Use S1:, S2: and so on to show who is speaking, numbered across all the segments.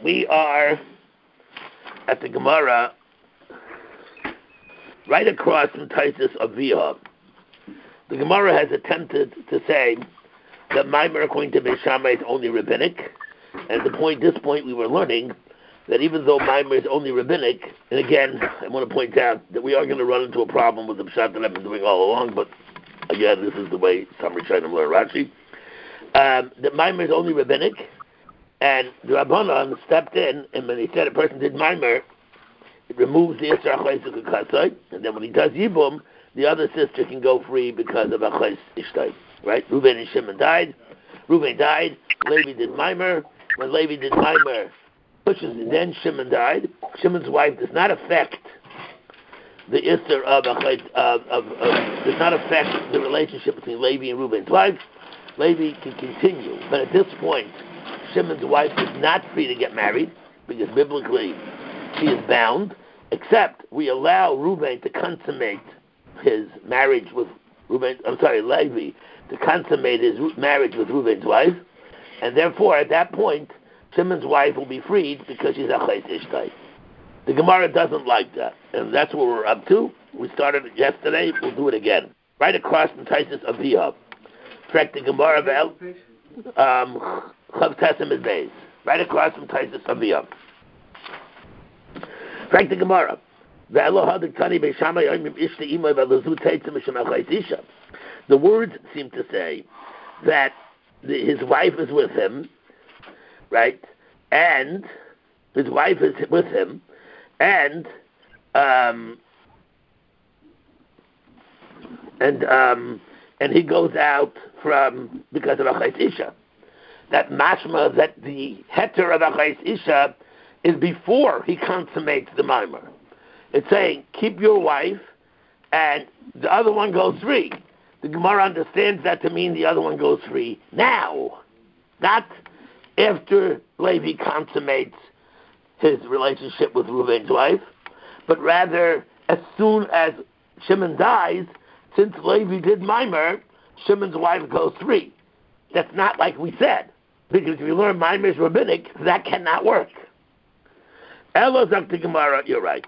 S1: We are at the Gemara right across from Taisus Aviyah. The Gemara has attempted to say that Maimer, according to Beis Shammai, is only rabbinic, and this point we were learning that even though Maimer is only rabbinic, and again, I want to point out that we are going to run into a problem with the Pshat that I've been doing all along, but again, this is the way some Rishonim learn Rashi, that Maimer is only rabbinic, and the Rabbanan stepped in, and when he said a person did Maimer, it removes the Isra Achleisuk Kasai, and then when he does Yibum, the other sister can go free because of Achleis Ishtai. Right? Reuben and Shimon died. Reuben died. Levi did Maimer. When Levi did Maimer, then Shimon died. Shimon's wife does not affect the Isra does not affect the relationship between Levi and Reuben's wife. Levi can continue, but at this point, Shimon's wife is not free to get married because biblically she is bound, except we allow Reuben to consummate his marriage with Levi to consummate his marriage with Reuben's wife, and therefore at that point Shimon's wife will be freed because she's Achleis Ishtai. The Gemara doesn't like that, and that's what we're up to. We started it yesterday, we'll do it again. Right across from Taisus Aviyah. Correct the Gemara Vel Chav Tesem is Beis. Right across from Taisus Aviyah. Correct the Gemara. The words seem to say that his wife is with him, right? And his wife is with him, and he goes out because of Achais Isha. That mashma, that the heter of Achais Isha is before he consummates the Maimer. It's saying, keep your wife, and the other one goes free. The Gemara understands that to mean the other one goes free now, not after Levi consummates his relationship with Reuben's wife, but rather as soon as Shimon dies, since Levi did Maimer, Shimon's wife goes free. That's not like we said, because if you learn Maimer is rabbinic, that cannot work. Elo Zakti Gemara, you're right.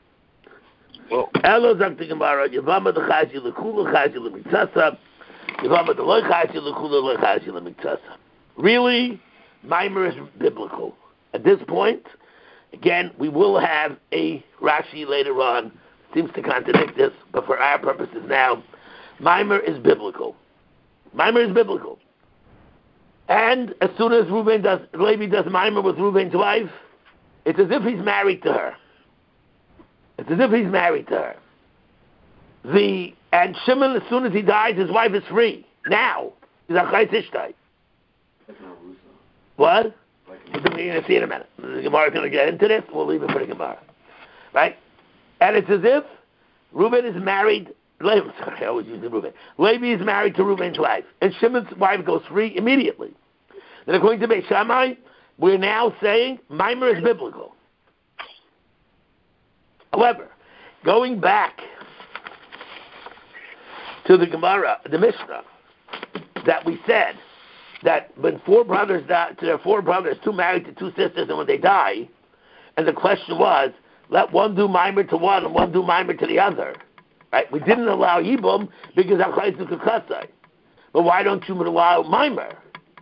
S1: Elo Zakti Gemara, Yavama Dechashi Lekula Chashi Lemitzasa, Yavama Deloi Chashi Lekula Loi Chashi Lemitzasa. Really, Maimer is biblical. At this point, again, we will have a Rashi later on, seems to contradict this, but for our purposes now, Maimer is biblical. Maimer is biblical. And as soon as Levi does Maimer with Reuben's wife, it's as if he's married to her. It's as if he's married to her. And Shimon, as soon as he dies, his wife is free. Now. He's Achais Ishtai. What? We're going to see in a minute. The Gemara is going to get into this. We'll leave it for the Gemara. Right? And it's as if Reuben is married. Levi is married to Reuben's wife. And Shimon's wife goes free immediately. Then according to Beis Shammai, we're now saying Maimer is biblical. However, going back to the Gemara, the Mishnah, that we said that when four brothers die, to their four brothers, two married to two sisters, and when they die, and the question was, let one do Maimer to one and one do Maimer to the other. Right? We didn't allow Yibum because Achleis Ukasai. But why don't you allow Maimer?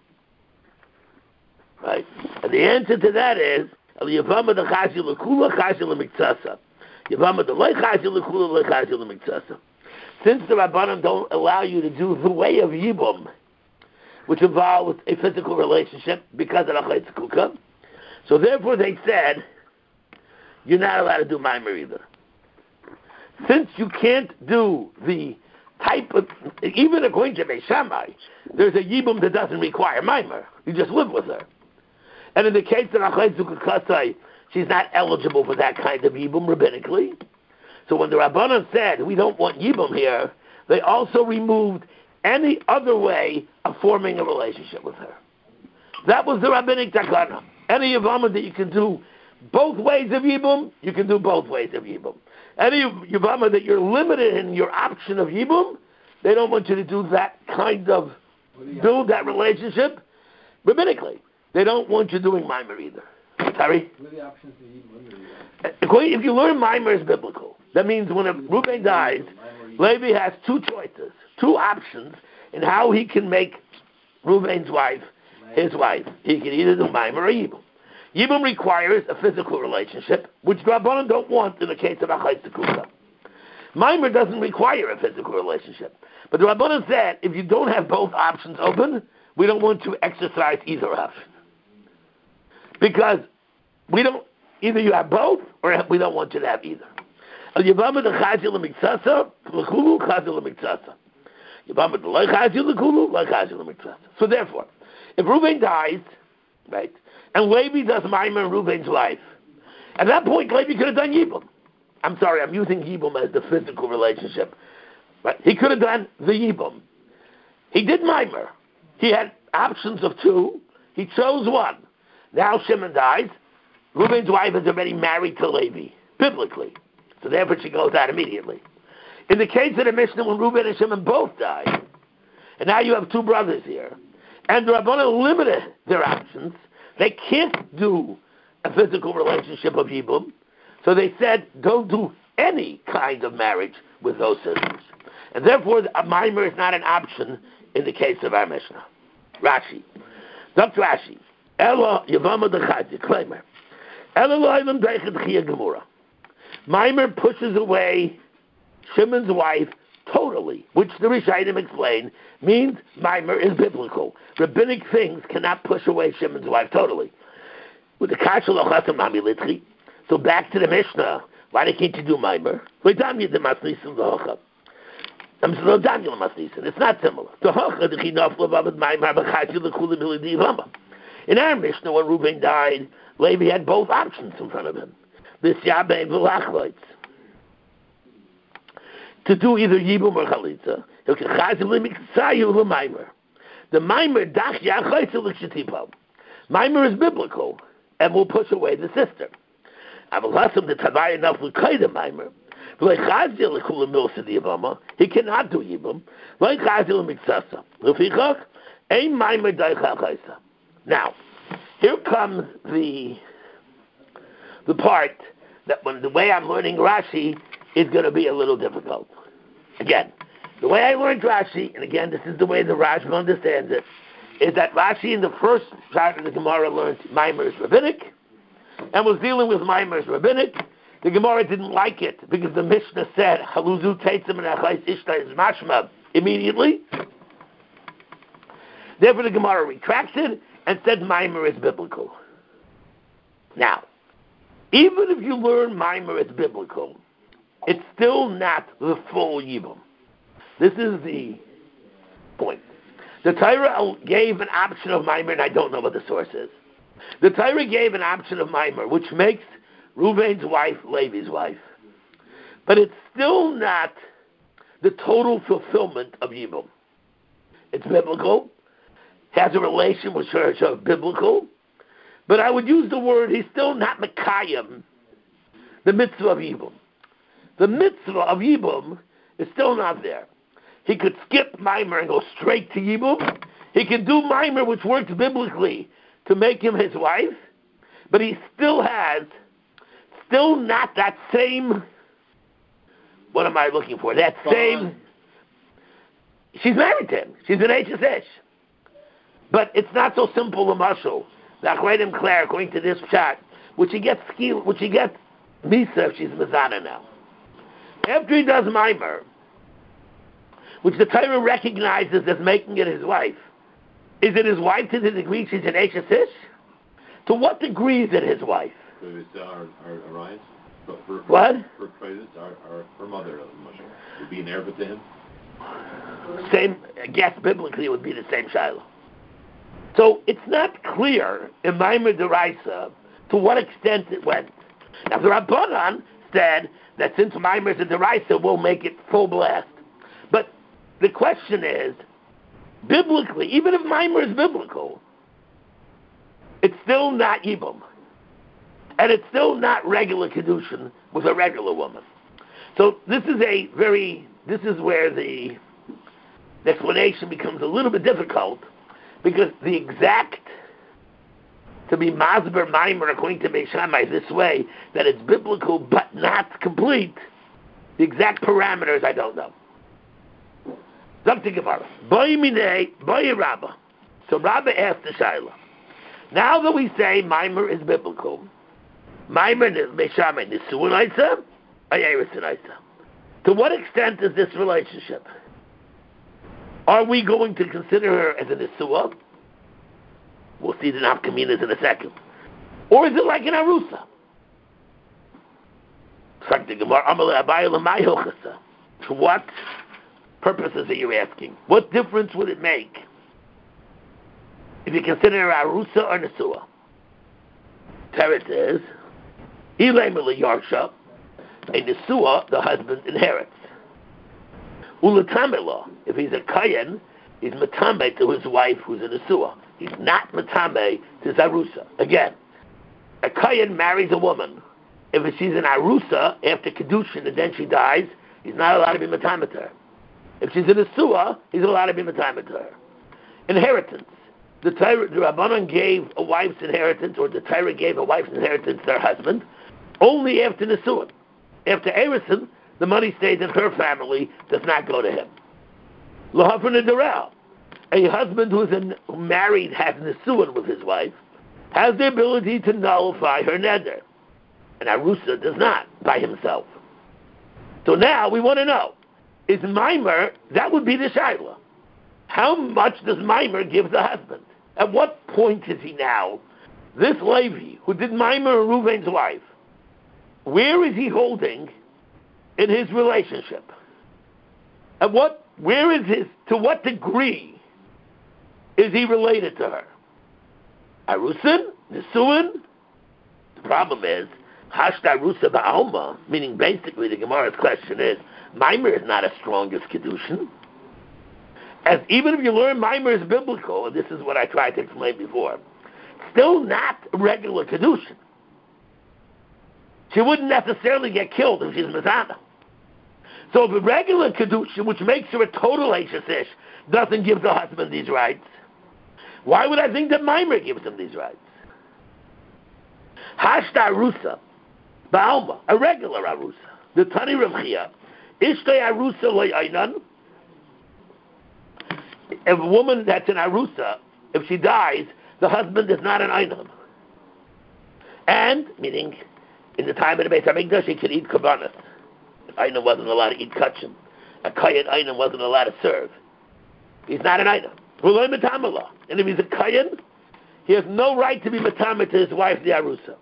S1: Right? And the answer to that is Yavama the Chashi Lekula Chashi Lemitzasa. Yavama the Loi Chashi Lekula Loi Chashi Lemitzasa. Since the Rabbanan don't allow you to do the way of Yibum, which involves a physical relationship because of Achleis Ukasai, so therefore they said you're not allowed to do Maimer either. Since you can't do the type of, even according to Beis Shammai, there's a Yibum that doesn't require Maimer. You just live with her. And in the case of Achleis Ukasai, she's not eligible for that kind of Yibum rabbinically. So when the Rabbanan said, we don't want Yibum here, they also removed any other way of forming a relationship with her. That was the rabbinic takana. Any Yavama that you can do both ways of Yibum, you can do both ways of Yibum. Any Yavama that you're limited in your option of Yibum, they don't want you to do that kind of, build that relationship rabbinically. They don't want you doing Maimer either. Sorry?
S2: What are the options that you
S1: If you learn Maimer is biblical, that means when a Reuben dies, Levi has two choices, two options in how he can make Reuben's wife his wife. He can either do Maimer or Yibum. Yibum requires a physical relationship, which the Rabbanan don't want in the case of Achayis Tekusa. Maimer doesn't require a physical relationship. But the Rabbanan said, if you don't have both options open, we don't want to exercise either option. Because we don't, either you have both, or we don't want you to have either. So therefore, if Reuben dies, right, and Levi does Maimer in Reuben's life, at that point Levi could have done Yibum. I'm sorry, I'm using Yibum as the physical relationship. Right? He could have done the Yibum. He did Maimer. He had options of two. He chose one. Now Shimon dies. Reuben's wife is already married to Levi, biblically. So therefore she goes out immediately. In the case of the Mishnah, when Reuben and Shimon both died, and now you have two brothers here, and the Rabbanan limited their options, they can't do a physical relationship of Yibum, so they said, don't do any kind of marriage with those sisters. And therefore, a Maimer is not an option in the case of our Mishnah. Rashi. Dr. Rashi. Ela Yavama Dechadzi, Klamer. Ela Loilam Deichet Chia Gemura. Maimer pushes away Shimon's wife totally, which the Rishayim explain means Maimer is biblical. Rabbinic things cannot push away Shimon's wife totally. With the Kashal Ochasam Nami Litchi. So back to the Mishnah. Why can't you do Maimer? It's not similar. In our Mishnah, when Reuben died, Levi had both options in front of him. To do either Yibum or Chalitza. The Maimer is biblical and will push away the sister. He cannot do Yibum. Now, here comes the part that when the way I'm learning Rashi is going to be a little difficult. Again, the way I learned Rashi, and again, this is the way the Rashba understands it, is that Rashi in the first part of the Gemara learned Maimer is rabbinic, and was dealing with Maimer is rabbinic. The Gemara didn't like it because the Mishnah said Haluzu Teitzim and Achais Ishta is mashma immediately. Therefore, the Gemara retracted and said Maimer is biblical. Now, even if you learn Maimer is biblical, it's still not the full Yibum. This is the point. The Torah gave an option of Maimer, and I don't know what the source is. The Torah gave an option of Maimer, which makes Reuben's wife Levi's wife. But it's still not the total fulfillment of Yibum. It's biblical, has a relation with church of biblical, but I would use the word, he's still not Mekayim, the mitzvah of Yibum. The mitzvah of Yibum is still not there. He could skip Maimer and go straight to Yibum. He could do Maimer, which works biblically, to make him his wife, but he still not that same, what am I looking for? That same, she's married to him. She's an HSH. But it's not so simple a muscle. The Achreidim Claire, according to this chat, which he gets Misa if she's Mazana now. After he does Maimer, which the Torah recognizes as making it his wife, is it his wife to the degree she's an HSH? To what degree is it his wife?
S3: Our alliance?
S1: What?
S3: Her mother would be an heir to him?
S1: Same, I guess biblically it would be the same Shiloh. So it's not clear in Maimer Deraisa to what extent it went. Now the Rabbanan said that since Maimer is a Deraisa, we'll make it full blast. But the question is, biblically, even if Maimer is biblical, it's still not Yibum. And it's still not regular Kedushin with a regular woman. So this is where the explanation becomes a little bit difficult, because the exact to be Masber Maimer according to Beis Shammai this way, that it's biblical but not complete. The exact parameters I don't know. Something Gemara. Boy Minei, Boy Rabba. So Rabba asked the Shaila. Now that we say Maimer is biblical, Maimer Beis Shammai Nisuin Isa, Ayerisin Isa. To what extent is this relationship? Are we going to consider her as a Nisua? We'll see the Nafkaminas in a second. Or is it like an Arusa? To what purposes are you asking? What difference would it make if you consider her Arusa or Nisua? Teretz is, Ilemele Yarsha, a Nisua, the husband inherits. Ulatamela, if he's a Kayan, he's Matame to his wife who's a Nisua. He's not Matame to Zarusa. Again, a Kayan marries a woman. If she's an Arusa after Kedushin and then she dies, he's not allowed to be Matame to her. If she's a Nisua, he's allowed to be Matame to her. Inheritance. The Rabbanan gave a wife's inheritance, or the Torah gave a wife's inheritance to her husband, only after Nisuin. After Erison, the money stays in her family, does not go to him. L'hafren Derel, a husband who married, has Nisuin with his wife, has the ability to nullify her neder. And Arusa does not, by himself. So now we want to know, is Maimer, that would be the Shaila. How much does Maimer give the husband? At what point is he now, this Levi, who did Maimer and Reuven's wife, where is he holding in his relationship? To what degree is he related to her? Arusin? Nisuin? The problem is, Hashta Arusa Ba'alma, meaning basically the Gemara's question is, Maimer is not as strong as Kedushin. As even if you learn Maimer is biblical, and this is what I tried to explain before, still not regular Kedushin. She wouldn't necessarily get killed if she's Mazana. So if a regular Kedushin, which makes her a total Eishes, doesn't give the husband these rights, why would I think that Maimer gives him these rights? Hashta Arusa, Ba'alma, a regular Arusa. The Tani Rav Chia, Ishtay Arusa Lo'aynan. If a woman that's an Arusa, if she dies, the husband is not an Einan. And, meaning, in the time of the Beis HaMikdash, he could eat Kabbanas. Einan wasn't allowed to eat Kachim. A Kayan Einan wasn't allowed to serve. He's not an Einan. And if he's a Kayan, he has no right to be Matama to his wife, the Arusa.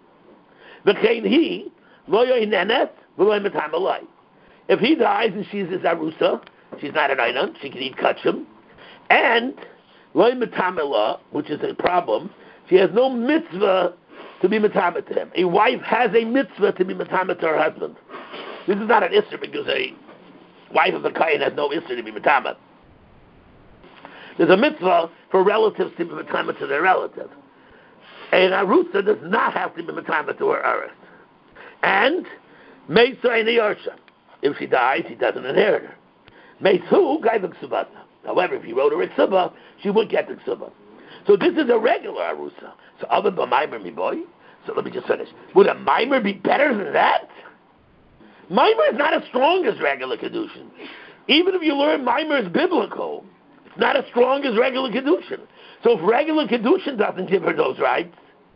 S1: If he dies and she's his Arusa, she's not an Einan, she can eat Kachim. And loy metamela, which is a problem, she has no mitzvah to be metama to him. A wife has a mitzvah to be metama to her husband. This is not an isser because a wife of a kayan has no isser to be metama. There's a mitzvah for relatives to be metama to their relative. And Arusa does not have to be metama to her earth. And meisa and yarsha. If she dies, he doesn't inherit her. Meisu gaivik subata. However, if he wrote her a tzubah, she would get the tzubah. So this is a regular Arusa. So other than Maimer, me boy. So let me just finish. Would a Maimer be better than that? Maimer is not as strong as regular Kedushin. Even if you learn Maimer is biblical, it's not as strong as regular Kedushin. So if regular Kedushin doesn't give him those rights,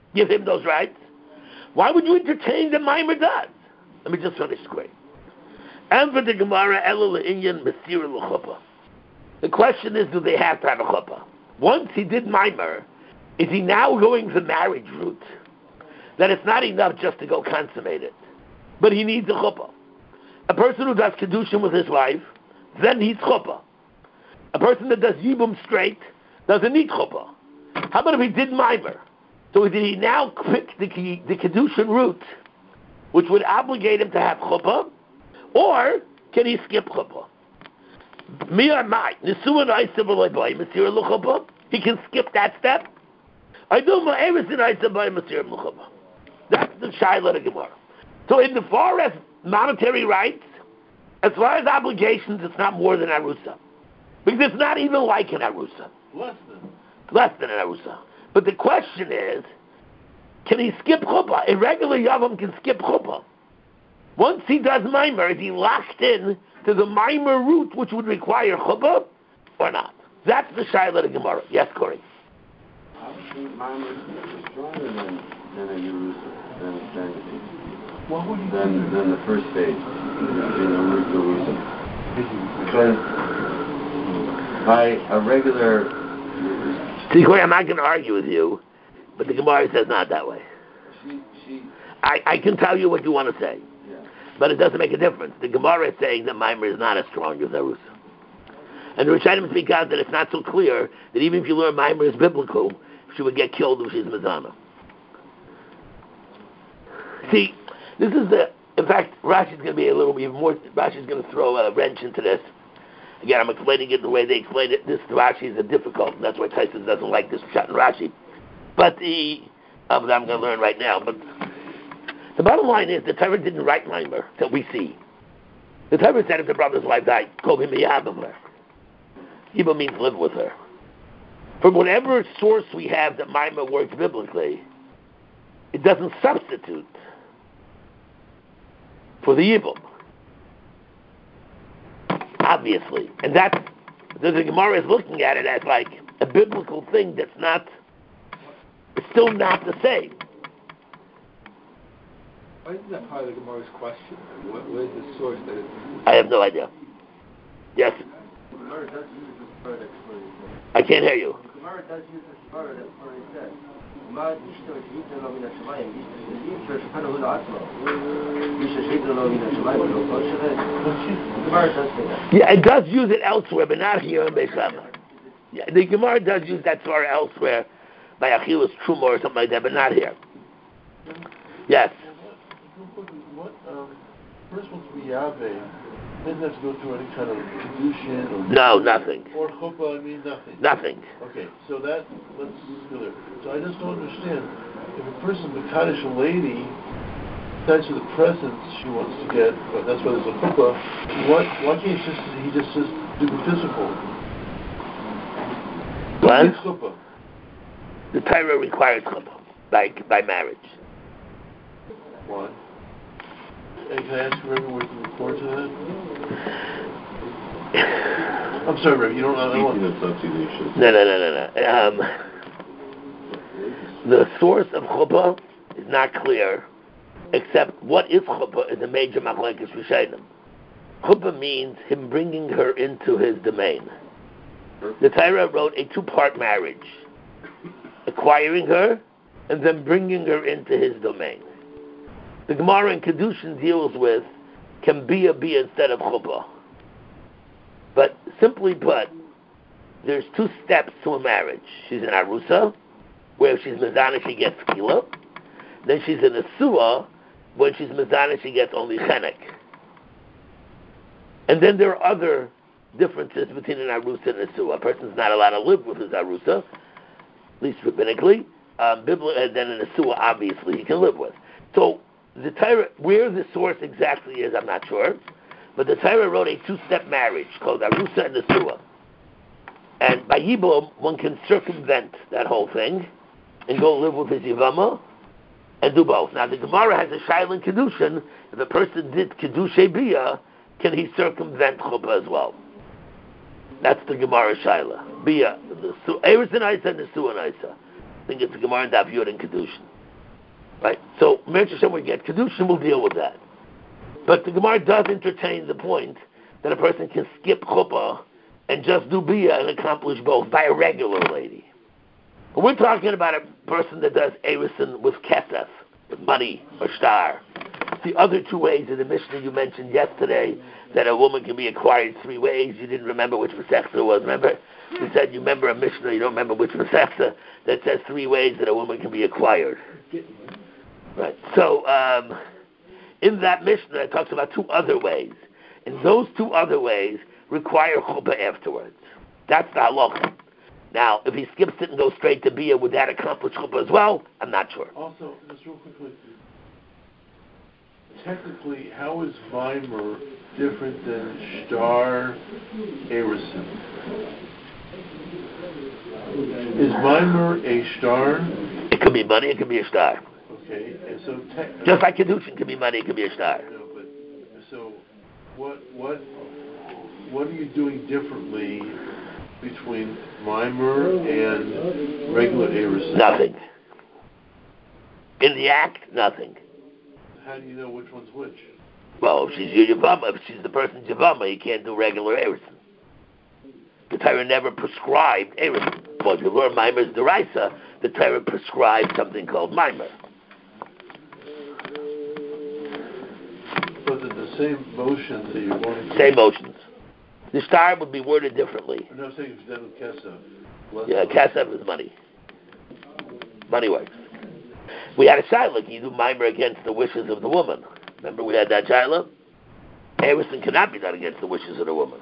S1: why would you entertain that Maimer does? Let me just finish quick. And for the Gemara, Elul Inyan Mesira L'Chuppah. The question is, do they have to have a chuppah? Once he did Maimer, is he now going the marriage route? That it's not enough just to go consummate it, but he needs a chuppah. A person who does kedushin with his wife then needs chuppah. A person that does yibum straight doesn't need chuppah. How about if he did Maimer? So did he now pick the kedushin route, which would obligate him to have chuppah, or can he skip chuppah? Me or my Nisuin Isa B'Lei Masir L'Chuppah. He can skip that step. I do my Eresin Isa by Masir L'Chuppah. That's the Shaila of Gemara. So in the far as monetary rights, as far as obligations, it's not more than Arusa, because it's not even like an Arusa.
S3: Less than
S1: an Arusa. But the question is can he skip chuppah? A regular yavam can skip chuppah. Once he does mimer, is he locked in to the mimer route, which would require chuppah, or not? That's the shayla of the Gemara. Yes, Corey.
S2: Obviously, mimer is stronger than a Yerusa, than the first stage, between Yerusa. Because by a regular...
S1: See, Corey, I'm not going to argue with you, but the Gemara says not that way. I can tell you what you want to say, but it doesn't make a difference. The Gemara is saying that mimer is not as strong as Yerusa. And the Rishonim speak out that it's not so clear that even if you learn mimer is biblical, she would get killed if she's Mazana. See, this is in fact, Rashi's going to be a little even more, Rashi's going to throw a wrench into this. Again, I'm explaining it the way they explain it. This Rashi is difficult, and that's why Tyson doesn't like this shot in Rashi. But I'm going to learn right now. But the bottom line is, the Torah didn't write mimer that we see. The Torah said if the brother's wife died, call him Yabamler. Yibam means live with her. From whatever source we have that mimer works biblically, it doesn't substitute for the Yibam. Obviously. And that's, the Gemara is looking at it as like a biblical thing that's not, it's still not the same.
S4: Why isn't that part of the Gemara's question? Where's the source that it...
S1: I have no idea. Yes? I can't hear you.
S2: The Gemara does use the Svara, that's what it says.
S1: Yeah, it does use it elsewhere, but not here in Beis Shammai. Yeah, the Gemara does use that Svara elsewhere, by Achilles Truma or something like that, but not here. Yes?
S5: First one's Miyave. Doesn't have to go through any kind of kedushin or...
S1: No, nothing.
S5: Or chuppah, nothing.
S1: Nothing.
S5: Okay, so let's go there. So I just don't understand. If a person Mekadosh a lady, that's the presents she wants to get, but that's why there's a chuppah, why can't he just do the physical?
S1: What?
S5: Chuppah.
S1: The Torah requires chuppah by marriage.
S5: Why? And can I ask Rebbe where you can record to that? I'm sorry, Rebbe, you don't know.
S1: No. The source of chuppah is not clear, except what is chuppah is a major machlekes rishonim. Chuppah means him bringing her into his domain. The Torah wrote a two-part marriage, acquiring her and then bringing her into his domain. The Gemara in Kedushin deals with can be instead of chuppah. But simply put, there's two steps to a marriage. She's an arusa, where if she's mezana she gets kila. Then she's an asua, when she's mezana she gets only chenek. And then there are other differences between an arusa and an asua. A person's not allowed to live with his arusa, at least rabbinically. And then an asua, obviously, he can live with. So the Torah, where the source exactly is, I'm not sure. But the Torah wrote a two-step marriage called Arusa and Nesua. And by Yibum, one can circumvent that whole thing and go live with his Yivama and do both. Now, the Gemara has a Shaila in Kedushin. If a person did Kedushay Biyah, can he circumvent Chuppah as well? That's the Gemara Shaila. Biyah. Eretz and Isa and Nesua and Isa. I think it's the Gemara and Daf Yud and Kedushin. Right? So, Meretz Hashem, we get Kedushin, we'll deal with that. But the Gemara does entertain the point that a person can skip chuppah and just do biyah and accomplish both by a regular lady. But we're talking about a person that does erison with kesef, with money or star. The other two ways in the Mishnah you mentioned yesterday, that a woman can be acquired three ways. You didn't remember which Masechta it was. Remember? You said you remember a Mishnah, you don't remember which Masechta, that says three ways that a woman can be acquired. Right. So, in that Mishnah, it talks about two other ways. And those two other ways require chuppah afterwards. That's the halacha. Now, if he skips it and goes straight to biyah, would that accomplish chuppah as well? I'm not sure.
S5: Also, just real quickly, technically, how is mimer different than shtar erison? Is mimer a shtar?
S1: It could be money, it could be a star.
S5: Okay, and so
S1: Just like Kedushin can be money, it can be a star.
S5: No, but so what are you doing differently between mimer and regular eris?
S1: Nothing. In the act, nothing.
S5: How do you know which one's which?
S1: Well, if she's your Yavama, if she's the person's Yavama, you can't do regular Erison. The Torah never prescribed Erison. Well, if you learn Mimer's Deraisa, the Torah prescribed something called Mimer.
S5: But they're the same motions that you're going to...
S1: Same motions. The star would be worded differently.
S5: I'm not saying it's done with Kesef.
S1: Yeah, Kesef is money. Money works. We had a Shiloh, you do Mimer against the wishes of the woman. Remember we had that Shiloh? Erison cannot be done against the wishes of the woman.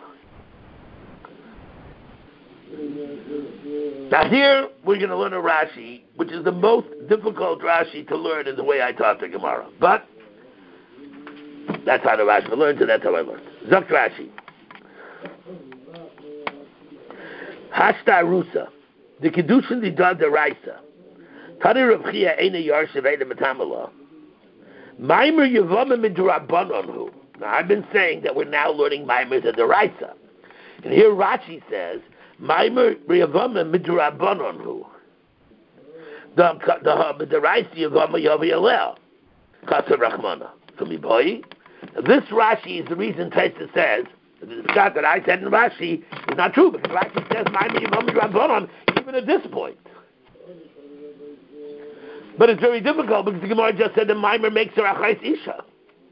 S1: Now here, we're going to learn a Rashi, which is the most difficult Rashi to learn in the way I taught the Gemara. But, that's how the Rashi learns, and that's how I learned. Zok Rashi. Hashta Rusa. The Kedushin di Dad Deraisa. Tani Rav Chia Eina Yarshav Eina Matamala. Maimer Yavama Midrabbanonhu. Now, I've been saying that we're now learning Maimers at Deraisa. And here Rashi says, Maimer Yavama Midrabbanonhu. The Deraisa Yavama Yavi Alel. Kasar Rachmana. So mi boy. This Rashi is the reason Taisa says the shot that I said in Rashi is not true, because Rashi says Maimer Yavama Midrabbanon even at this point. But it's very difficult because the Gemara just said the Maimer makes her Achais Isha.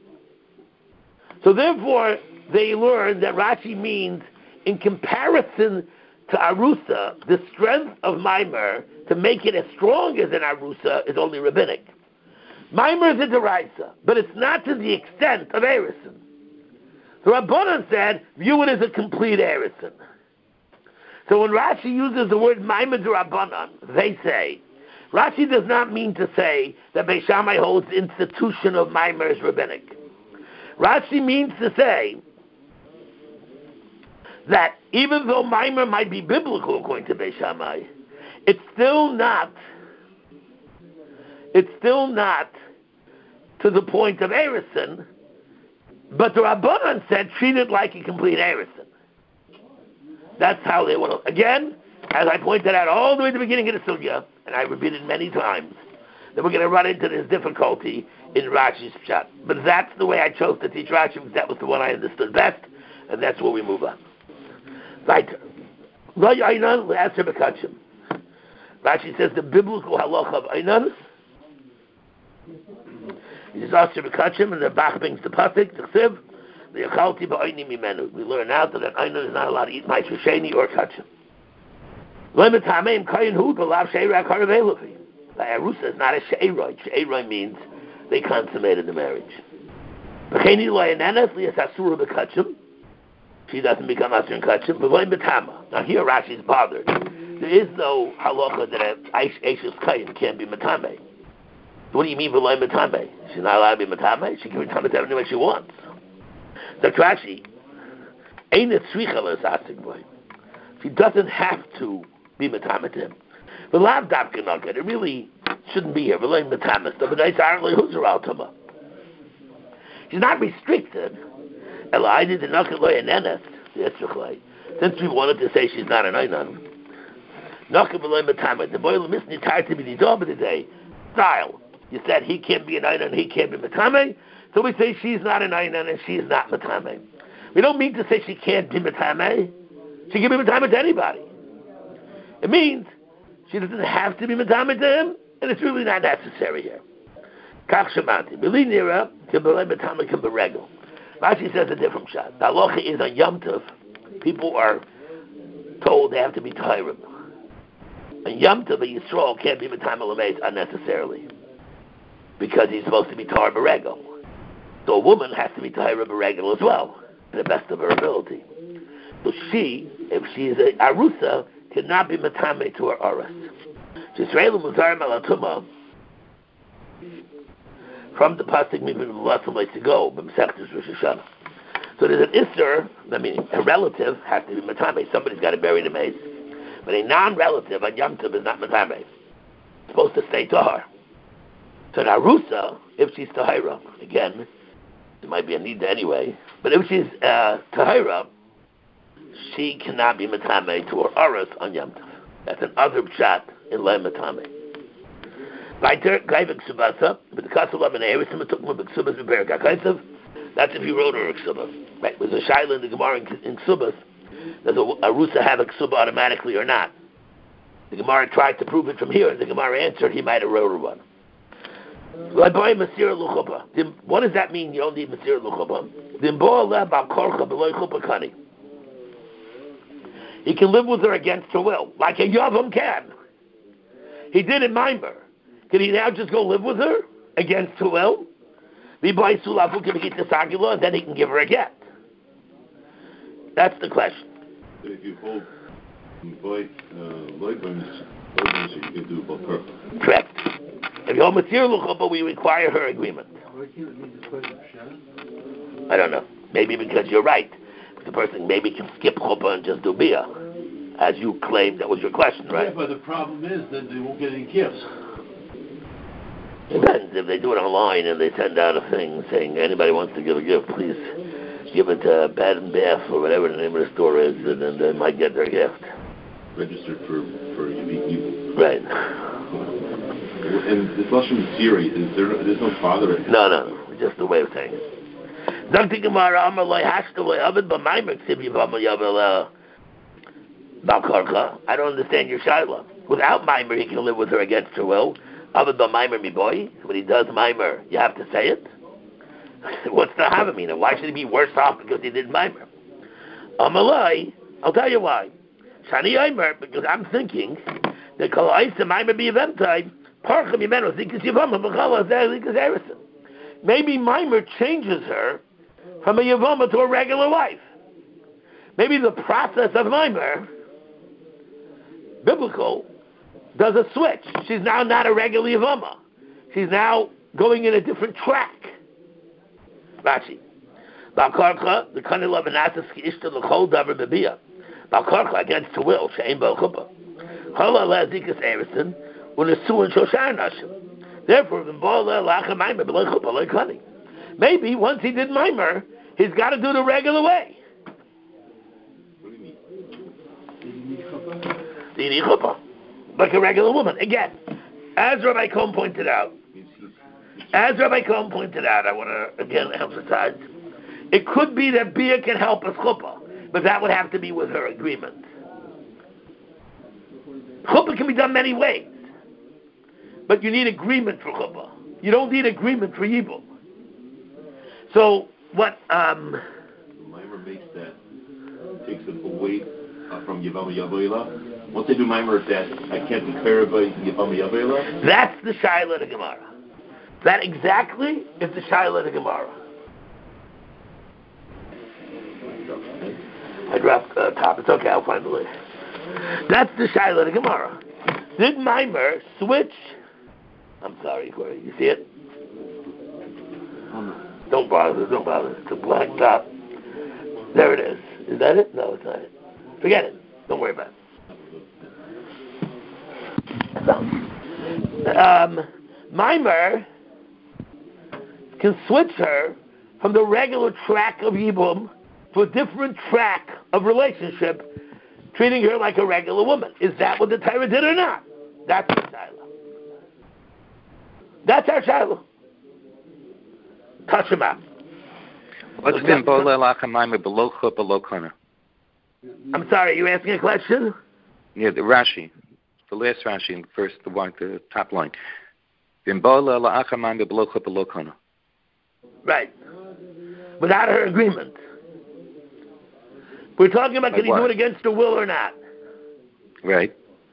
S1: So therefore, they learn that Rashi means, in comparison to Arusa, the strength of Maimer to make it as strong as an Arusa is only rabbinic. Maimer is a Deraisa, but it's not to the extent of Erison. The Rabbanan said, view it as a complete Erison. So when Rashi uses the word Maimer Rabbanan, they say, Rashi does not mean to say that Beis Shammai holds the institution of Maimer as rabbinic. Rashi means to say that even though Maimer might be biblical according to Beis Shammai, it's still not to the point of Erison, but the Rabbanan said treat it like a complete Erison. That's how they want to. Again, as I pointed out all the way at the beginning of the Sugya, and I repeated many times, that we're going to run into this difficulty in Rashi's Pshat. But that's the way I chose to teach Rashi, because that was the one I understood best, and that's where we move on. Right. Rashi says the biblical halacha of Einan is Asher B'Kachim, and the Bach brings the Pasuk, the Chsiv, the Yachalti Ba'oini Mimenu. We learn out that an Einan is not allowed to eat Ma'aser Sheni or Kachim. The Arusa is not a She'eroi. She'eroi means they consummated the marriage. She doesn't become Asher and Kachim. Now here Rashi is bothered. There is no halacha that an Eishes Kayin can't be Matame. So what do you mean V'loy Matame? She's not allowed to be Matame? She can be Matame to anyone she wants. So Rashi, Ein it Tzricha L'Sasik Boy. She doesn't have to be Matame to him. But Lav Davka Nugget, it really shouldn't be here. V'loy Matame. She's not restricted. Since we wanted to say she's not an Einan, the boy will miss the entire to be the job of the day. Style. You said he can't be an Einan, he can't be Matame, so we say she's not an Einan and she's not Matame. We don't mean to say she can't be Matame. She can be Matame to anybody. It means she doesn't have to be Matame to him, and it's really not necessary here. Kach Shemati. B'li nira, k'b'lei Matame k'b'regel. Rashi says a different shot. The halacha is on Yom Tov. People are told they have to be Tairim. And Yom Tov, a Yisrael can't be Matame l'meis unnecessarily, because he's supposed to be Tar B'regel. So a woman has to be Tar B'regel as well, to the best of her ability. So she, if she is a Arusa, cannot be Matame to her Aras. Yisrael Muzarim Alatuma, from the pasuk moving from place to go, but Masechtas Rosh Hashanah. So there's an Isser, I mean, a relative has to be Matame. Somebody's got to bury the mace. But a non-relative on Yom Tov is not Matame. It's supposed to stay Tahar. So an Arusa, if she's Tahira, again, there might be a need anyway, but if she's Tahira, she cannot be Matame to her Aras on Yom Tov. That's an other pshat in Le Matame. Weiter, Gaivik Subasa, but the Kasalav and Erisim took him a Subas Beber Kakaisav. That's if he wrote her a Ksubas. Right, there's a Shaila in the Gemara in Ksubas. Does a Rusa have a Ksubah automatically or not? The Gemara tried to prove it from here, and the Gemara answered he might have wrote her one. What does that mean? You don't need Masir Luchubah. He can live with her against her will, like a Yavam can. He did in Maimer. Can he now just go live with her against her will? And then he can give her a get. That's the question.
S3: So if you hold Loibans, you can do both perfect.
S1: Correct. If you hold Masir Luchubah, we require her agreement. I don't know. Maybe because you're right. The person maybe can skip chuppah and just do bia, as you claimed. That was your question, right?
S5: Yeah, but the problem is that they won't get any gifts.
S1: Depends. If they do it online and they send out a thing saying anybody wants to give a gift, please give it to Bed and Bath or whatever the name of the store is, and then they might get their gift.
S3: Registered for unique evil.
S1: Right.
S3: And this Lashon Siri, there's no father.
S1: No. Just the way of saying it. I don't understand your shaila. Without Maimer, he can live with her against her will. When he does Maimer, you have to say it. What's the Havamina? Why should he be worse off because he did Maimer? I'll tell you why. Shani Aimer, because I'm thinking that Maimer be event time. Maybe Maimer changes her from a Yavama to a regular wife. Maybe the process of Maimer, biblical, does a switch. She's now not a regular Yavama. She's now going in a different track. Rashi. Balkarcha, the Kanil of Anasas Ishta L'chol Davar Bebiyah. Balkarcha against her will, She'en Bel Chuppah. Hala Le'azikas Erison, U'nesu and Shoshar Nashim. Therefore, maybe once he did Maimer, he's got to do the regular way.
S3: What do you mean?
S1: You need chuppah, like a regular woman. Again, as Rabbi Cohn pointed out, I want to again emphasize, it could be that Bia can help us chuppah, but that would have to be with her agreement. Chuppah can be done many ways. But you need agreement for chuppah. You don't need agreement for yibum. So what?
S3: Maimer makes that, takes it away from Yavama Yavoila. Once they do Maimer, that I can't declare by Yavama Yavoila.
S1: That's the Shaila of the Gemara. That exactly is the Shaila of the Gemara. I dropped the top. It's okay. I'll find the list. That's the Shaila of the Gemara. Did Maimer switch? I'm sorry, Corey. You see it? Don't bother. It's a black top. There it is. Is that it? No, it's not it. Forget it. Don't worry about it. Maimer can switch her from the regular track of Yibum to a different track of relationship, treating her like a regular woman. Is that what the Torah did or not? That's the Shiloh. That's our Shiloh. Touch him out.
S6: What's been Bola Lachamaimer below Chuppah below Kana?
S1: I'm sorry, you asking a question?
S6: Yeah, the Rashi. The last Rashi in the top line. Been Bola Lachamaimer below Chuppah below Kana.
S1: Right. Without her agreement. We're talking about can he do it against her will or not?
S6: Right.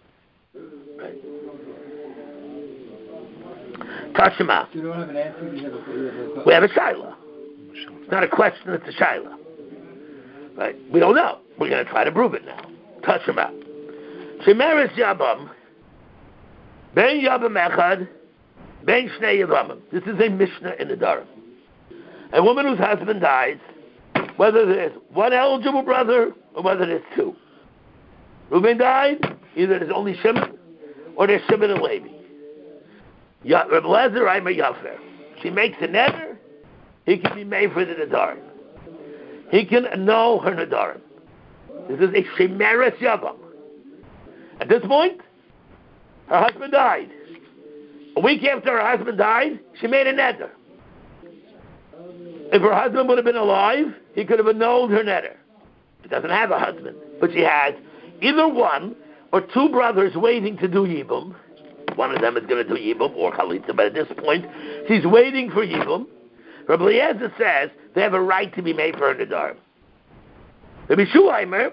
S1: Tashima.
S4: You don't have an answer?
S1: We have a Shaila. It's not a question, it's a Shaila. Right? We don't know. We're going to try to prove it now. Tashima. Shemeres Yabam. Ben Yabam Echad. Ben Shnei Yabamim. This is a Mishnah in the Dharam. A woman whose husband dies, whether there's one eligible brother or whether there's two. Reuben died, either there's only Shimon or there's Shimon and Levi. Rabbi Lezer Aimer Yafer. She makes a neder, he can be made for the Nadarim. He can annul her Nadarim. This is a Shemeres Yavam. At this point, her husband died. A week after her husband died, she made a neder. If her husband would have been alive, he could have annulled her neder. She doesn't have a husband, but she has either one or two brothers waiting to do Yibum. One of them is going to do Yibum or Chalitza, but at this point, she's waiting for Yibum. Rabbi Eliezer says they have a right to be made for her Nadarim. Rabbi Shuheimer,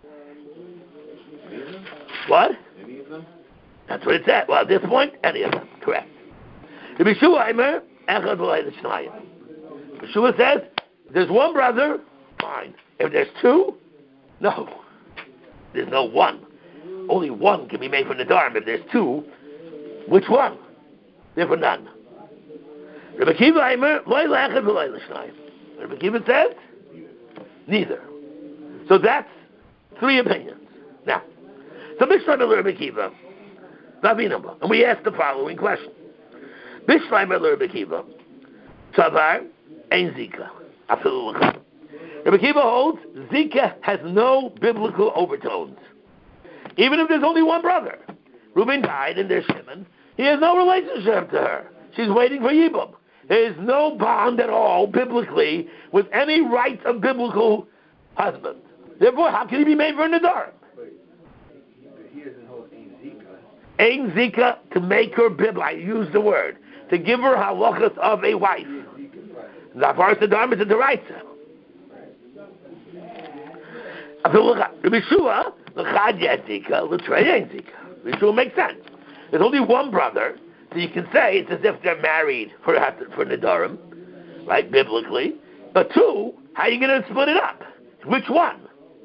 S1: what?
S3: Any of them?
S1: That's what it said. Well, at this point, any of them. Correct. Rabbi Shuheimer, Echad V'Lei L'Shnayim. Rabbi Shua says, if there's one brother, fine. If there's two, no. There's no one. Only one can be made for Nadarim. If there's two, which one? Therefore none. Rabbi Kiva Aimer, Loi L'Echad V'Lei L'Shnayim. Rabbi Kiva says, neither. So that's three opinions. Now, so Bishleimer Rabbi Kiva, Vavinamba, and we ask the following question. Bishleimer Rabbi Kiva, Tavar, Ein Zika, Afilu L'Chad. Rabbi Kiva holds Zika has no biblical overtones. Even if there's only one brother. Reuben died and there's Shimon. He has no relationship to her. She's waiting for Yibum. There is no bond at all, biblically, with any rights of biblical husband. Therefore, how can he be made for a Nadarim?
S5: He doesn't hold
S1: Ein Zika, to make her biblical. I use the word. To give her halachas of a wife. Zafaras Nadarim is a deraisa. Rabbi Shua, l'chad yet Zika, l'trei ein Zika. Rabbi Shua makes sense. There's only one brother, so you can say it's as if they're married for Nadarim, right, biblically. But two, how are you going to split it up? Which one?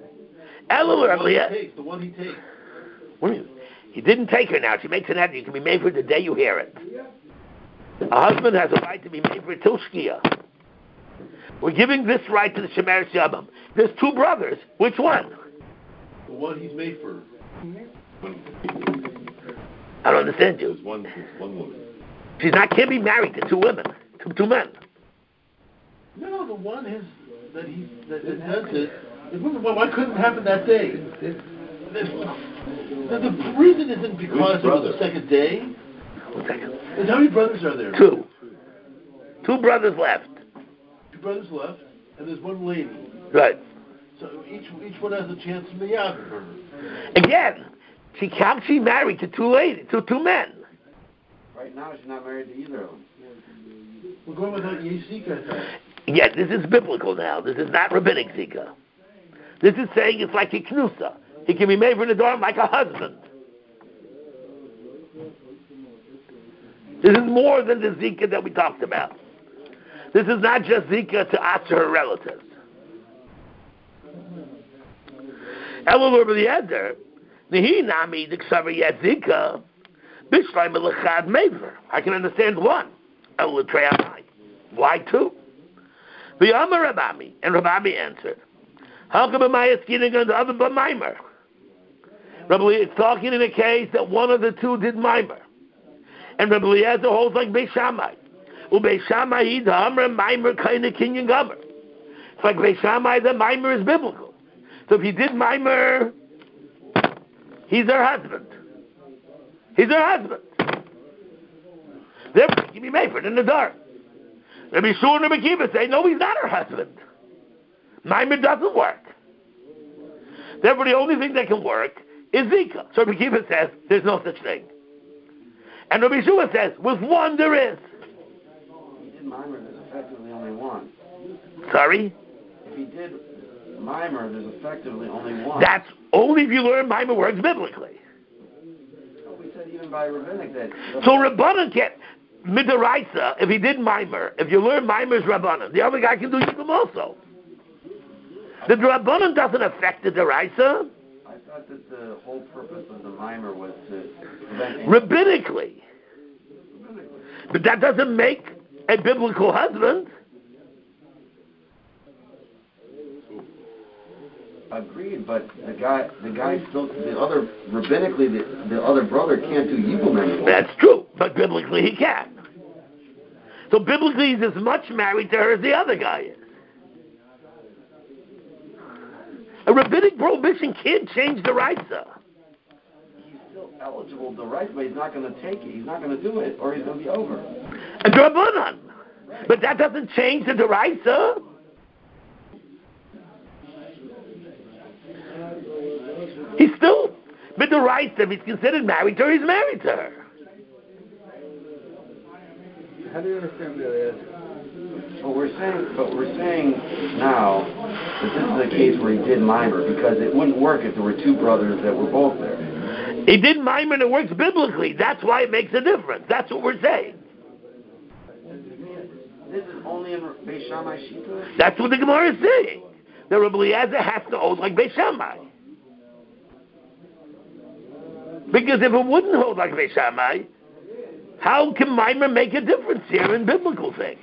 S5: The one he takes.
S1: What do you mean? He didn't take her now. She makes an ad. You can be made for the day you hear it. A husband has a right to be made for till Shkia. We're giving this right to the Shemeres Yabam. There's two brothers. Which one?
S5: The one he's made for.
S1: I don't understand you.
S3: There's one woman.
S1: Can't be married to two women, to two men.
S5: No, the one is that does it. Why couldn't it happen that day? The reason isn't because it was the second day.
S1: 1 second.
S5: And how many brothers are there?
S1: Two. Two brothers left.
S5: Two brothers left, and there's one lady.
S1: Right.
S5: So each one has a chance to be out of her.
S1: Again, she married to two men.
S2: Right now, she's not married to either of them.
S5: We're going with that Yezika.
S1: Yeah, this is biblical now. This is not rabbinic Zika. This is saying it's like a knusa. He can be made for Nadarim like a husband. This is more than the Zika that we talked about. This is not just Zika to us or her relatives. Elul Rabbi Eliezer, Nehi Nami Diksaver Yet Zika, Bishleim Elachad Mever. I can understand one. Elul Treyamai. Why two? The Amar Rabami, and Rabami answered, how come am I asking on the other but Maimer? Rabbi is talking in a case that one of the two did Maimer. And Rabbi Eliezer holds like Beis Shammai. Beis Shammai, the Amar Maimer kind of Kinyan Gomer. It's like Beis Shammai, the Maimer is biblical. So if he did Maimer, he's her husband. He's her husband. Therefore, he can be made for it in the dark. Rabbi Shua and Rabbi Kiva say, no, he's not her husband. Maimer doesn't work. Therefore, the only thing that can work is Zika. So Rabbi Kiva says, there's no such thing. And Rabbi Shua says, with one there is.
S2: If he did Mimer, there's effectively only one.
S1: Sorry?
S2: If he did Mimer, there's effectively only one.
S1: That's only if you learn Maimer works biblically.
S2: We said even by rabbinic that.
S1: So Rabbanan can't, Midaraisa, if he did Maimer, if you learn Maimer's Rabbanan, the other guy can do Yibum also. The Rabbanan doesn't affect the Daraisa.
S2: I thought that the whole purpose of the Mimer was to prevent.
S1: Rabbinically. But that doesn't make a biblical husband.
S2: Agreed, but the guy still, rabbinically, the other brother can't do Yibum anymore.
S1: That's true, but biblically he can. So biblically he's as much married to her as the other guy is. A rabbinic prohibition can't change the Raisa.
S2: He's still eligible to right, but he's not going to take it. He's not going to do it, or he's going to be over.
S1: A Drabanan. But that doesn't change the Raisa. He's still, with the right, if he's considered married to her, he's married to her.
S4: How do you understand that?
S2: But we're saying now that this is a case where he did mimer, because it wouldn't work if there were two brothers that were both there.
S1: He did mimer and it works biblically. That's why it makes a difference. That's what we're saying.
S2: This is only in Beis Shammai Shita?
S1: That's what the Gemara is saying. The Rabbi Eliezer has to hold like Beis Shammai. Because if it wouldn't hold like Beis Shammai, how can mimer make a difference here in biblical things?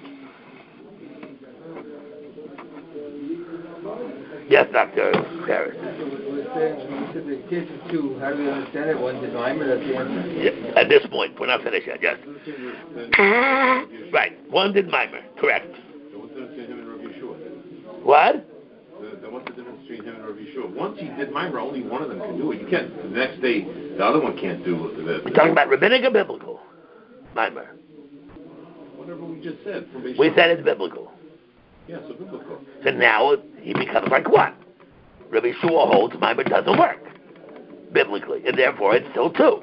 S1: Yes, Dr. Harris.
S4: We're saying, you said the case of two, how do we understand it? One did mimer, that's the answer?
S1: Yeah, at this point, we're not finished yet, yes. Right, one did mimer, correct.
S3: So what's the difference between him and Rabbi Yeshua?
S1: What?
S3: What's the difference between him and Rabbi Yeshua? Once he did mimer, only one of them can do it. You can't, the next day, the other one can't do it.
S1: We're talking about rabbinic or biblical? Mimer.
S3: Whatever we just said. From Beis
S1: We
S3: Shammai.
S1: said it's biblical.
S3: Yeah, so biblical.
S1: So now he becomes like what? Rabbi Yeshua holds mimer doesn't work biblically, and therefore it's still two.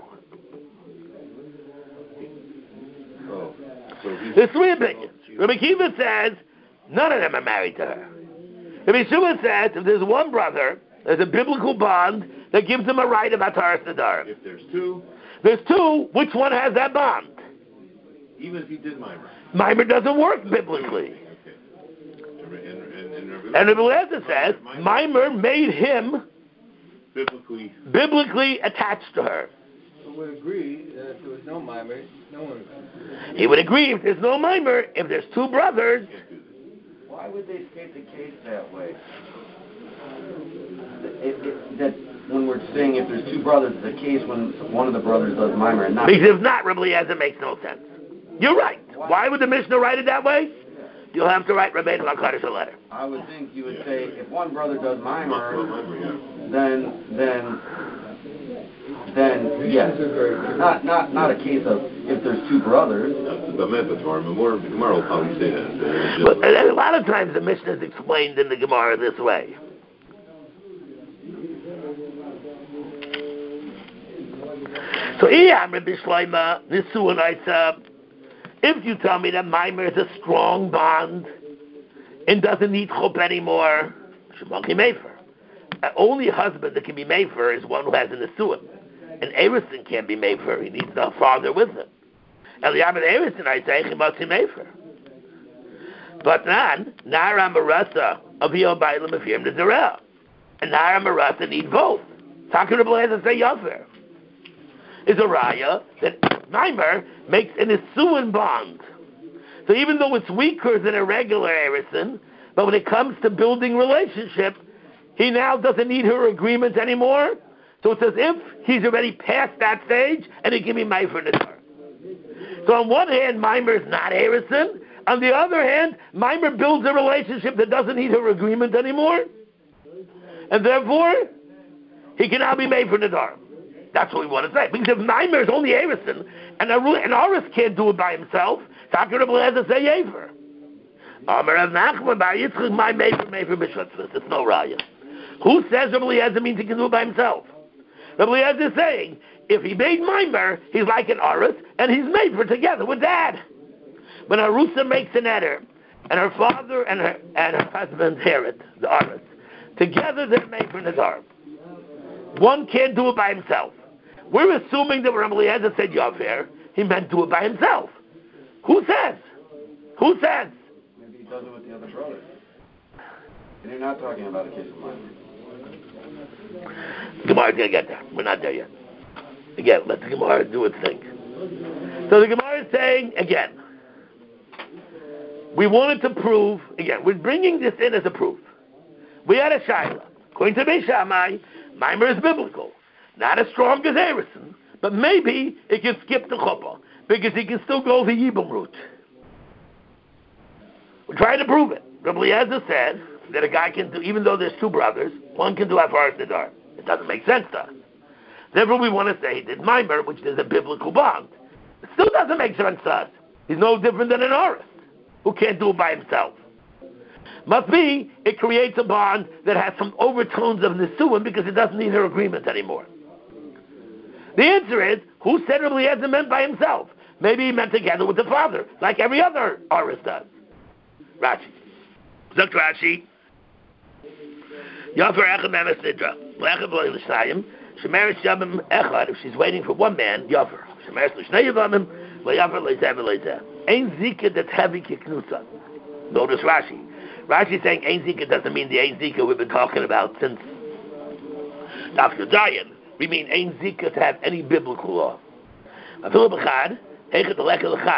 S3: Oh, so he's...
S1: There's three opinions. Rabbi Kiva says none of them are married to her. Rabbi Yeshua says if there's one brother, there's a biblical bond that gives him a right of Ataras Nadar.
S3: If there's two,
S1: which one has that bond?
S3: even if he did mimer.
S1: Mimer doesn't work biblically.
S3: Okay.
S1: And Rabbi Eliezer says mimer made him
S3: biblically
S1: attached to her.
S4: So we agree that if there was no mimer, no one...
S1: He would agree if there's no mimer, if there's two brothers.
S2: Why would they state the case that way? That when we're saying if there's two brothers, it's a case when one of the brothers does mimer and not...
S1: Because if not, Rabbi Eliezer makes no sense. You're right. Why would the Mishnah write it that way? You'll have to write Rabbeinu HaKadosh a letter.
S2: I would think you would say if one brother does mimer, then yes. Not a case of if there's two brothers.
S3: The Gemara will probably say that.
S1: But a lot of times the Mishnah is explained in the Gemara this way. So, if you tell me that mimer is a strong bond and doesn't need chup anymore, only a husband that can be mefer is one who has an isuim. An erison can't be mefer; he needs the father with him. Eliyamin erison, I say, chimatzi mefer. But nan nara marasa avio bailam afirm nezerah, and nara marasa need both. Takir Rebbe say yafer. Is a raya that mimer makes an isuin bond. So even though it's weaker than a regular erison, but when it comes to building relationship, he now doesn't need her agreement anymore. So it's as if he's already past that stage, and he can be mimer nadar. So on one hand, mimer is not erison. On the other hand, mimer builds a relationship that doesn't need her agreement anymore, and therefore he can now be mimer nadar. That's what we want to say. Because if mimer is only erison, and Aris can't do it by himself, Takir Rebbe Eliezer say yever. Amar Rav Nachman bar Yitzchak my mefer b'shutzvus. It's no raya. Who says Rebbe Eliezer means he can do it by himself? Rebbe Eliezer is saying if he made mimer, he's like an Aris, and he's mefer together with dad. When Arusa makes an eder, and her father and her husband Herod, the Aris, together they're mefer nadar. One can't do it by himself. We're assuming that when Rabbi Eliezer said Yafer, he meant do it by himself. Who says? Who says?
S2: Maybe he does it with the other brothers. And you're not talking about a case of mimer.
S1: Gemara's going to get there. We're not there yet. Again, let the Gemara do its thing. So the Gemara is saying, again, we wanted to prove, again, we're bringing this in as a proof. We had a shaila. According to Beis Shammai, Maimer is biblical. Not as strong as Erison, but maybe it can skip the chuppah, because he can still go the Yibum route. We're trying to prove it. Rabbi Eliezer said that a guy can do, even though there's two brothers, one can do Hafaras Nadar. It doesn't make sense to us. Therefore, we want to say he did Maimer, which is a biblical bond. It still doesn't make sense to us. He's no different than an Aris, who can't do it by himself. Must be, it creates a bond that has some overtones of Nisuin because it doesn't need her agreement anymore. The answer is, who said Rabbi Eliezer meant by himself? Maybe he meant together with the father, like every other Aris does. Rashi. Zok Rashi. Yafer Echad Memes Nidra. Lechav L'Shnayim. Shemeres Yavim Echad. If she's waiting for one man, Yafer. Shemeres L'Shnei Yavim. Le'Yafer Le'Zeh Le'Zeh. Ein Zika that's heavy kiknusa. Notice Rashi. Rashi is saying Ein Zika doesn't mean the Ein Zika we've been talking about since Daf Yodayin. We mean Ein Zika to have any biblical law. Afilu B'chad. Even though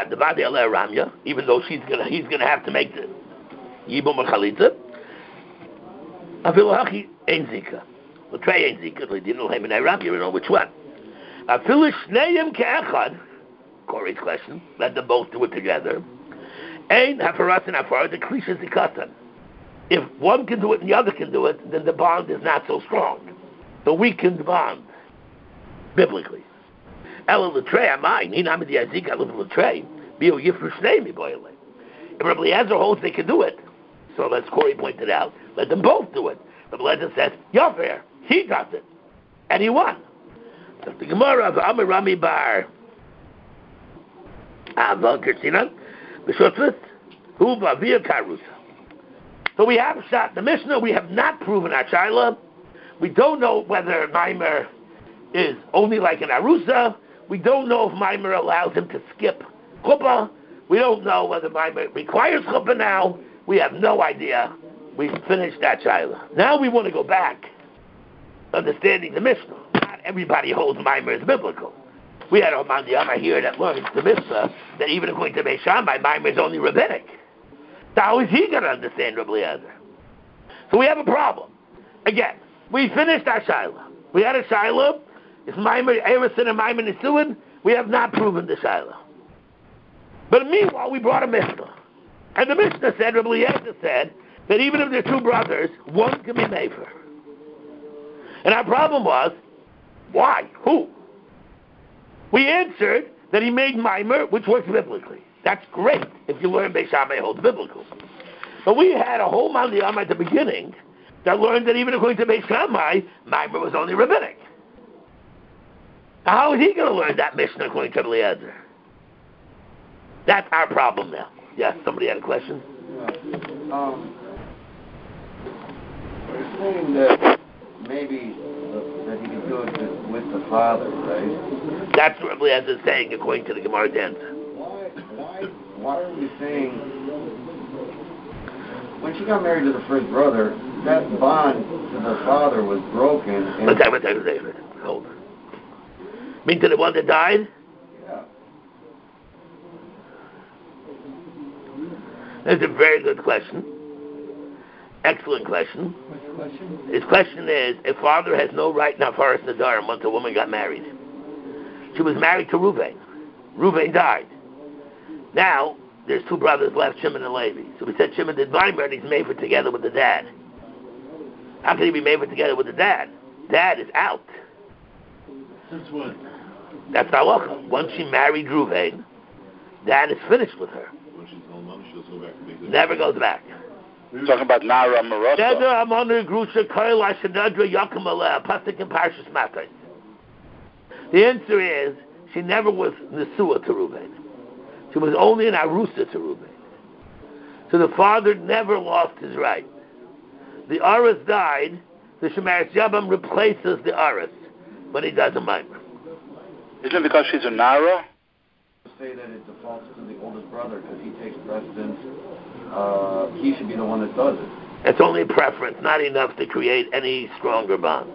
S1: he's gonna have to make the Yibum or Chalitza. Afilu Hachi Ein Zika. L'trei Ein Zika. L'dinu Lehem B'nei Ram. You don't know which one. Afilu Shneim Ke'echad. Corey's question. Let them both do it together. Ein Hafaras and Hafar. The Klishas Zikatan. If one can do it and the other can do it, then the bond is not so strong. The weakened bond, biblically. Ela l'trei amayin. Hinami di azika l'trei. Bio yifru shnei mi boile. If Rabbi Eliezer holds they can do it, so as Corey pointed out, let them both do it. Rabbi Eliezer says, Yafer, he does it, and he won. So the Gemara of Amar Rami Bar Ava Kirtina B'Shotzvit Hu B'Avia Karusa. So we have shot the Mishnah. We have not proven our Shaila. We don't know whether Maimer is only like an Arusa. We don't know if Maimer allows him to skip Chuppah. We don't know whether Maimer requires Chuppah now. We have no idea. We finished that Shaila. Now we want to go back, understanding the Mishnah. Not everybody holds Maimer as biblical. We had a Mandiyama here that learns the Mishnah that even according to Beis Shammai, Maimer is only rabbinic. So how is he going to understand Rabbi Eliezer? So we have a problem. Again, we finished our Shaila. We had a Shaila. Is Maimer Erison and Maimer Nisuin? We have not proven the Shaila. But meanwhile, we brought a Mishnah. And the Mishnah said, Rabbi Eliezer said, that even if they're two brothers, one can be Mefer. And our problem was, why? Who? We answered that he made Maimer, which works biblically. That's great if you learn Beis Shammai holds biblical. But we had a whole Mandiyam at the beginning that learned that even according to Beis Shammai, Maimer was only rabbinic. Now, how is he going to learn that Mishnah according to Eliezer? That's our problem now. Yes, somebody had a question?
S2: We're saying that maybe that he can do it with the father, right?
S1: That's what Eliezer is saying according to the Gemara answer.
S2: Why are we saying when she got married to the first brother, that bond to the father was broken? And
S1: Let's hold on. Mean to the one that died?
S2: Yeah.
S1: That's a very good question. Excellent question.
S4: What's the question?
S1: His question is, a father has no right in Hafaras Nadar once a woman got married. She was married to Ruvain. Ruvain died. Now, there's two brothers left, Shimon and Levi. So we said Shimon did Maimer and he's made for together with the dad. How can he be made for together with the dad? Dad is out.
S5: Since when?
S1: That's halacha. Once she married Ruvain, dad is finished with her.
S3: When she's home, mom, she'll go back to make the
S1: Never goes back.
S7: Talking about Nara Marosa.
S1: The answer is, she never was Nesua to Ruvain. She was only an Arusa to Ruvain. So the father never lost his right. The Aris died, the Shemeres Yabam replaces the Aris when he does a Maimer.
S7: Isn't it because she's a Nara?
S2: Say that it defaults to the oldest brother because he takes precedence. He should be the one that does it.
S1: It's only a preference, not enough to create any stronger bond.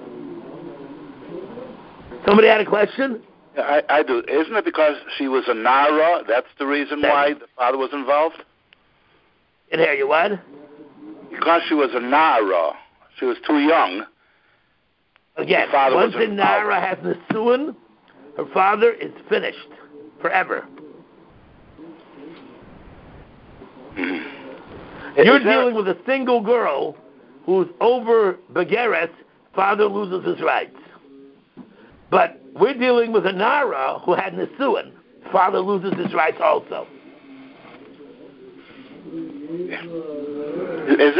S1: Somebody had a question?
S7: Yeah, I do. Isn't it because she was a Nara? That's the reason why the father was involved?
S1: And here you what?
S7: Because she was a Nara. She was too young.
S1: Again, once a Nara has Nisuin, her father is finished forever. You're dealing with a single girl who's over Begeres, father loses his rights. But we're dealing with a Nara who had Nisuin, father loses his rights also.
S7: Is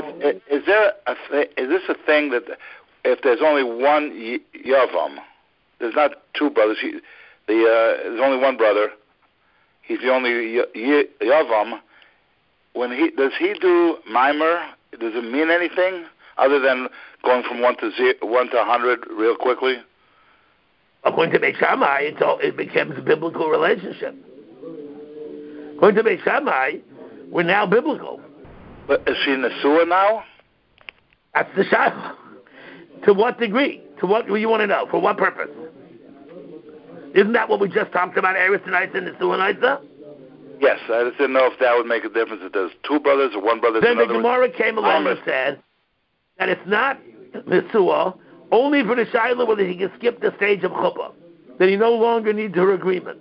S7: this a thing that if there's only one Yavam, there's not two brothers, there's only one brother, he's the only Yavam, does he do mimer? Does it mean anything other than going from 1 to 100 real quickly?
S1: According to Beit Shammai, it becomes a biblical relationship. According to Beit Shammai, we're now biblical.
S7: But is she Nesua now?
S1: That's the Shammai. To what degree? To what do you want to know? For what purpose? Isn't that what we just talked about, Eretz and Nesua?
S7: Yes, I just didn't know if that would make a difference if there's two brothers or one brother.
S1: Then the Gemara came along and said that it's not Nesua, only for the Shaila whether he can skip the stage of Chuppah, that he no longer needs her agreement.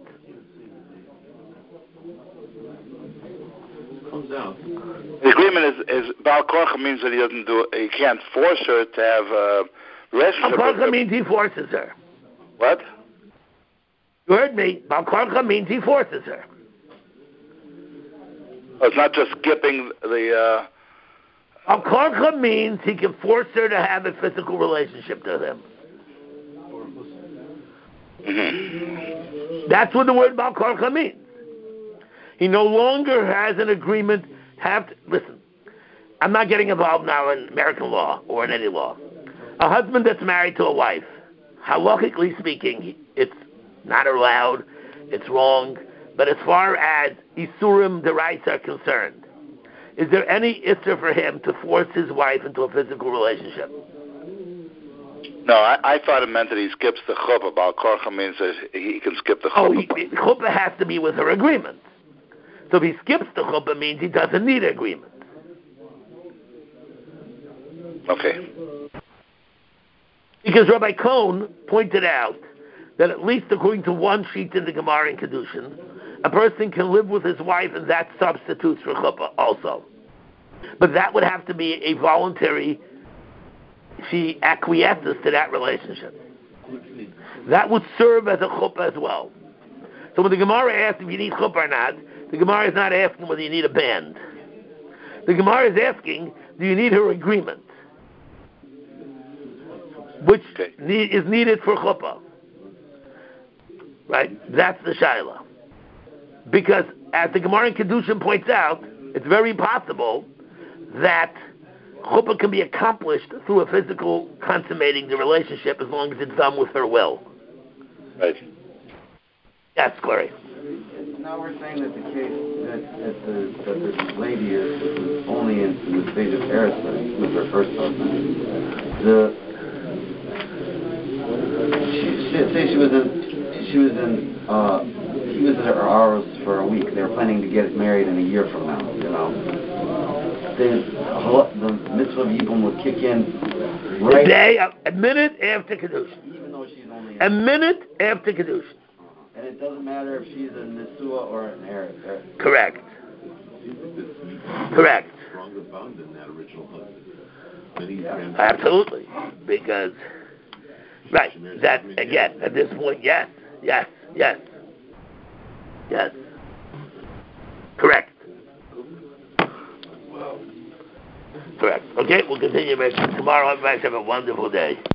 S7: The agreement is Baal Korcha means that he can't force her to have a relationship.
S1: Baal Korcha means he forces her.
S7: What?
S1: You heard me. Baal Korcha means he forces her.
S7: Oh, it's not just skipping the...
S1: Baal Korcha means he can force her to have a physical relationship to him.
S7: Mm-hmm.
S1: That's what the word Baal Korcha means. He no longer has an agreement. Listen, I'm not getting involved now in American law or in any law. A husband that's married to a wife, halakhically speaking, it's not allowed, it's wrong. But as far as Isurim, the rights are concerned, is there any issue for him to force his wife into a physical relationship?
S7: No, I thought it meant that he skips the chuppah. Baal Korcha means that he can skip the chuppah.
S1: Chuppah has to be with her agreement. So if he skips the chuppah, means he doesn't need agreement.
S7: Okay.
S1: Because Rabbi Cohn pointed out that at least according to one sheet in the Gemara in Kedushin, a person can live with his wife and that substitutes for chuppah also. But that would have to be a voluntary, she acquiesces to that relationship. That would serve as a chuppah as well. So when the Gemara asks if you need chuppah or not, the Gemara is not asking whether you need a band. The Gemara is asking, do you need her agreement? Which is needed for chuppah. Right? That's the Shaila. Because, as the Gemara in Kedushin points out, it's very possible that chuppah can be accomplished through a physical consummating the relationship as long as it's done with her will.
S7: Right.
S1: Yes, Clary.
S2: Now we're saying that the case that the lady is only in the stage of Eretz with her first husband. He was in her hours for a week. They were planning to get married in a year from now. You know, the mitzvah of Yibum would kick in right
S1: a minute after Kedushin.
S2: Even though she's only
S1: a minute after Kedushin.
S2: And it doesn't matter if she's a Nesua or an Eretz.
S1: Correct. Correct.
S3: Stronger bond than that original husband.
S1: Absolutely. Because, right, that, again, at this point, yes. Correct. Correct. Okay, we'll continue tomorrow. Everybody have a wonderful day.